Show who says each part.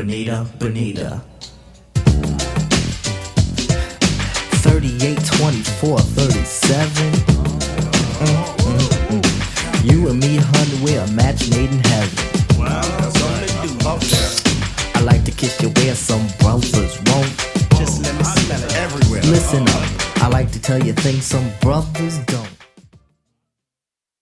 Speaker 1: Bonita, Bonita. 38, 24, 37. You and me, honey, we're a match made in heaven.
Speaker 2: Wow, that's all they do up there.
Speaker 1: I like to kiss you where some brothers won't.
Speaker 2: Just let me smell it everywhere.
Speaker 1: Listen up, I like to tell you things some brothers don't.